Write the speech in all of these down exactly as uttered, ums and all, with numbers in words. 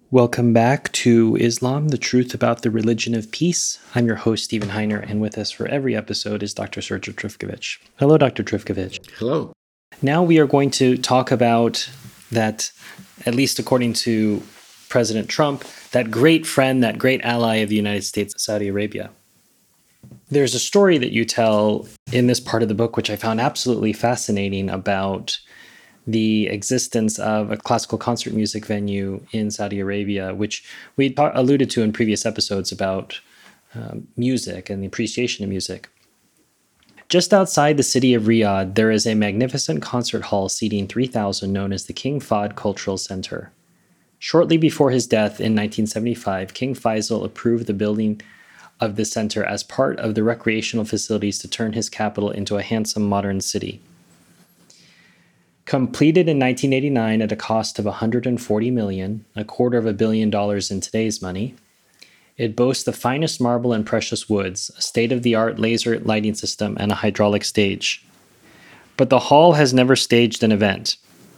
Welcome back to Islam, the Truth About the Religion of Peace. I'm your host, Stephen Heiner, and with us for every episode is Doctor Sergio Trifkovic. Hello, Doctor Trifkovic. Hello. Now we are going to talk about that, at least according to President Trump, that great friend, that great ally of the United States, Saudi Arabia. There's a story that you tell in this part of the book, which I found absolutely fascinating, about the existence of a classical concert music venue in Saudi Arabia, which we alluded to in previous episodes about um, music and the appreciation of music. Just outside the city of Riyadh, there is a magnificent concert hall seating three thousand known as the King Fahd Cultural Center. Shortly before his death in nineteen seventy-five, King Faisal approved the building of the center as part of the recreational facilities to turn his capital into a handsome modern city. Completed in nineteen eighty-nine at a cost of one hundred forty million dollars, a quarter of a billion dollars in today's money, it boasts the finest marble and precious woods, a state-of-the-art laser lighting system, and a hydraulic stage. But the hall has never staged an event.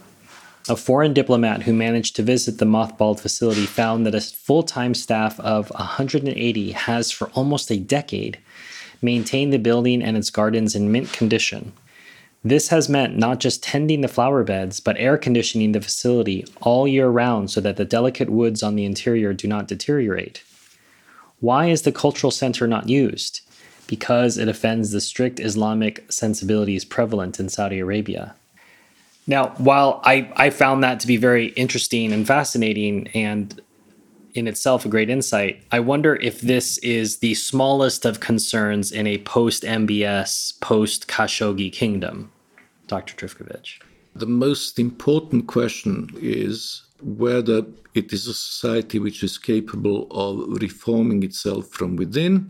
A foreign diplomat who managed to visit the mothballed facility found that a full-time staff of one hundred eighty has, for almost a decade, maintained the building and its gardens in mint condition. This has meant not just tending the flower beds, but air conditioning the facility all year round so that the delicate woods on the interior do not deteriorate. Why is the cultural center not used? Because it offends the strict Islamic sensibilities prevalent in Saudi Arabia. Now, while I, I found that to be very interesting and fascinating and in itself a great insight, I wonder if this is the smallest of concerns in a post-M B S, post-Khashoggi kingdom, Doctor Trifkovic. The most important question is whether it is a society which is capable of reforming itself from within,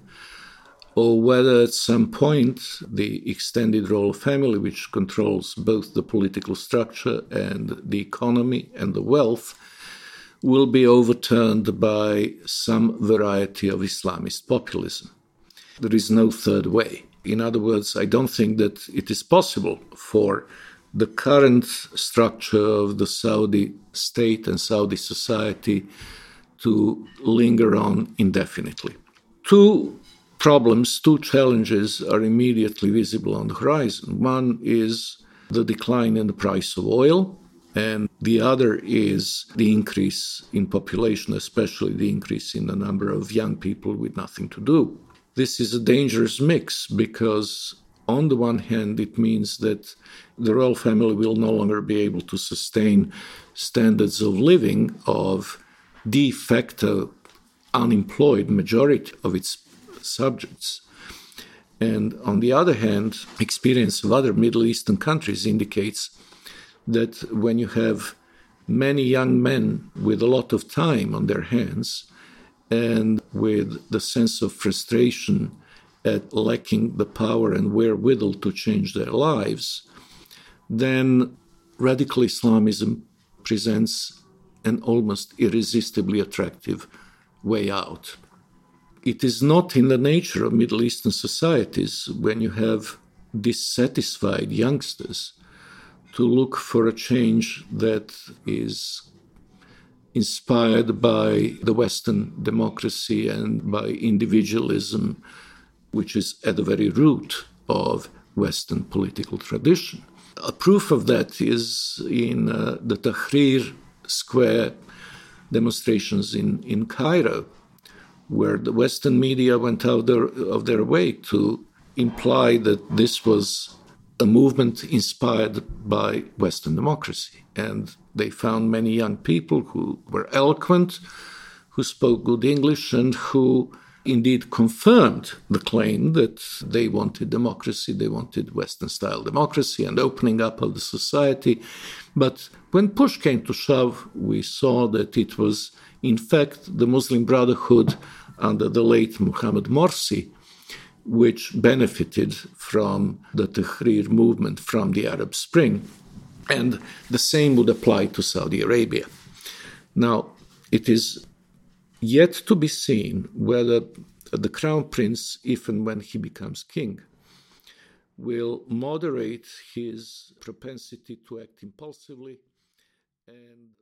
or whether at some point the extended royal family, which controls both the political structure and the economy and the wealth, will be overturned by some variety of Islamist populism. There is no third way. In other words, I don't think that it is possible for the current structure of the Saudi state and Saudi society to linger on indefinitely. Two problems, two challenges are immediately visible on the horizon. One is the decline in the price of oil, and the other is the increase in population, especially the increase in the number of young people with nothing to do. This is a dangerous mix because, on the one hand, it means that the royal family will no longer be able to sustain standards of living of de facto unemployed majority of its subjects. And on the other hand, experience of other Middle Eastern countries indicates that when you have many young men with a lot of time on their hands and with the sense of frustration at lacking the power and wherewithal to change their lives, then radical Islamism presents an almost irresistibly attractive way out. It is not in the nature of Middle Eastern societies, when you have dissatisfied youngsters, to look for a change that is inspired by the Western democracy and by individualism, which is at the very root of Western political tradition. A proof of that is in uh, the Tahrir Square demonstrations in, in Cairo, where the Western media went out their, of their way to imply that this was a movement inspired by Western democracy. And they found many young people who were eloquent, who spoke good English, and who indeed confirmed the claim that they wanted democracy, they wanted Western-style democracy and opening up of the society. But when push came to shove, we saw that it was, in fact, the Muslim Brotherhood under the late Mohammed Morsi, which benefited from the Tahrir movement from the Arab Spring. And the same would apply to Saudi Arabia. Now, it is yet to be seen whether the Crown Prince, if and when he becomes king, will moderate his propensity to act impulsively and